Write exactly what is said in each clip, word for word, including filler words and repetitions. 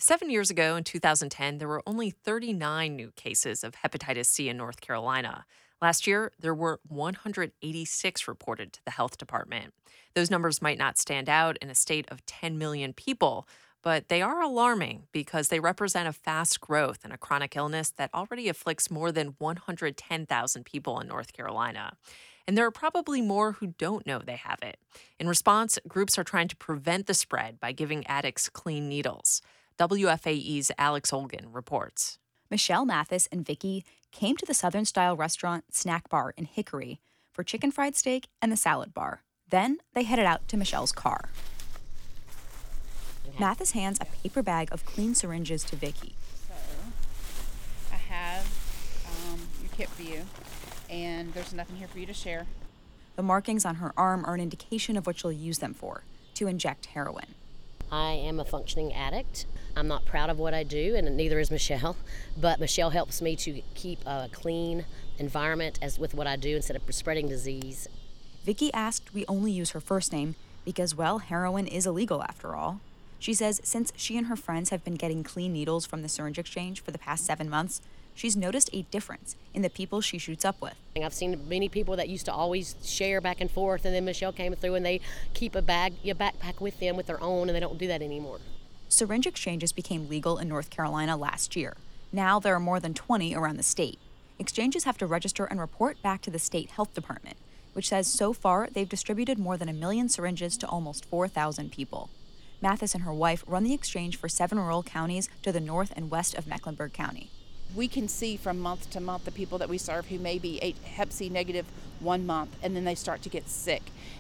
Seven years ago in two thousand ten, there were only thirty-nine new cases of hepatitis C in North Carolina. Last year, there were one hundred eighty-six reported to the health department. Those numbers might not stand out in a state of ten million people, but they are alarming because they represent a fast growth in a chronic illness that already afflicts more than one hundred ten thousand people in North Carolina. And there are probably more who don't know they have it. In response, groups are trying to prevent the spread by giving addicts clean needles. W F A E's Alex Olgin reports. Michelle Mathis and Vicky came to the Southern-style restaurant Snack Bar in Hickory for chicken fried steak and the salad bar. Then they headed out to Michelle's car. Okay. Mathis hands a paper bag of clean syringes to Vicky. So, I have um, your kit for you, and there's nothing here for you to share. The markings on her arm are an indication of what she'll use them for, to inject heroin. I am a functioning addict. I'm not proud of what I do, and neither is Michelle, but Michelle helps me to keep a clean environment as with what I do instead of spreading disease. Vicky asked we only use her first name because, well, heroin is illegal after all. She says since she and her friends have been getting clean needles from the syringe exchange for the past seven months, she's noticed a difference in the people she shoots up with. I've seen many people that used to always share back and forth, and then Michelle came through and they keep a bag, a backpack with them with their own, and they don't do that anymore. Syringe exchanges became legal in North Carolina last year. Now there are more than twenty around the state. Exchanges have to register and report back to the state health department, which says so far they've distributed more than a million syringes to almost four thousand people. Mathis and her wife run the exchange for seven rural counties to the north and west of Mecklenburg County. We can see from month to month the people that we serve who may be hep C negative one month, and then they start to get sick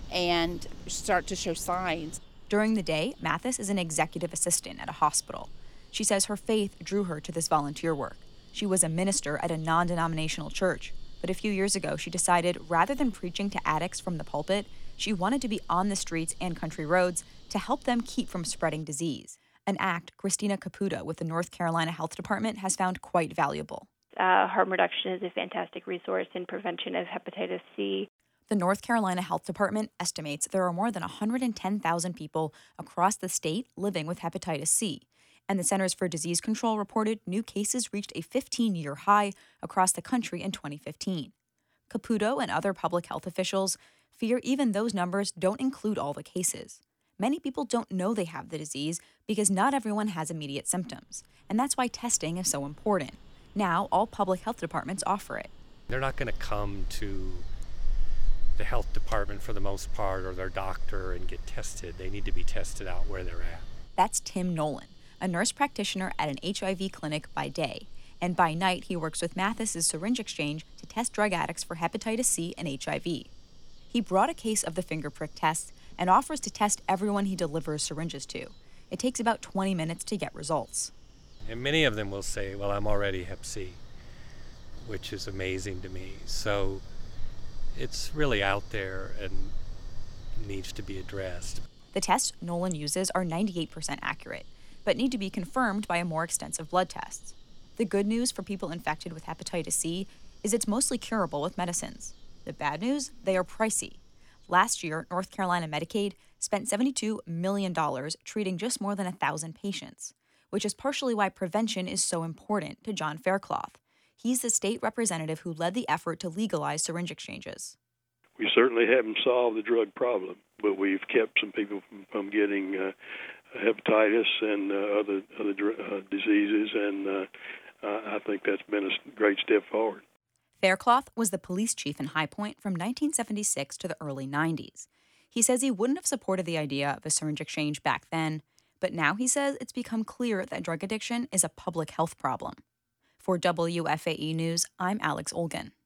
and start to show signs. During the day, Mathis is an executive assistant at a hospital. She says her faith drew her to this volunteer work. She was a minister at a non-denominational church, but a few years ago she decided rather than preaching to addicts from the pulpit, she wanted to be on the streets and country roads to help them keep from spreading disease. An act Christina Caputo with the North Carolina Health Department has found quite valuable. Uh, harm reduction is a fantastic resource in prevention of hepatitis C. The North Carolina Health Department estimates there are more than one hundred ten thousand people across the state living with hepatitis C, and the Centers for Disease Control reported new cases reached a fifteen-year high across the country in twenty fifteen. Caputo and other public health officials fear even those numbers don't include all the cases. Many people don't know they have the disease because not everyone has immediate symptoms, and that's why testing is so important. Now, all public health departments offer it. They're not going to come to the health department for the most part or their doctor and get tested. They need to be tested out where they're at. That's Tim Nolan, a nurse practitioner at an H I V clinic by day, and by night he works with Mathis's syringe exchange to test drug addicts for hepatitis C and H I V. He brought a case of the finger prick test and offers to test everyone he delivers syringes to. It takes about twenty minutes to get results. And many of them will say, well, I'm already hep C, which is amazing to me. So it's really out there and needs to be addressed. The tests Nolan uses are ninety-eight percent accurate, but need to be confirmed by a more extensive blood test. The good news for people infected with hepatitis C is it's mostly curable with medicines. The bad news, they are pricey. Last year, North Carolina Medicaid spent seventy-two million dollars treating just more than one thousand patients, which is partially why prevention is so important to John Faircloth. He's the state representative who led the effort to legalize syringe exchanges. We certainly haven't solved the drug problem, but we've kept some people from, from getting uh, hepatitis and uh, other other uh, diseases, and uh, I think that's been a great step forward. Faircloth was the police chief in High Point from nineteen seventy-six to the early nineties. He says he wouldn't have supported the idea of a syringe exchange back then, but now he says it's become clear that drug addiction is a public health problem. For W F A E News, I'm Alex Olgin.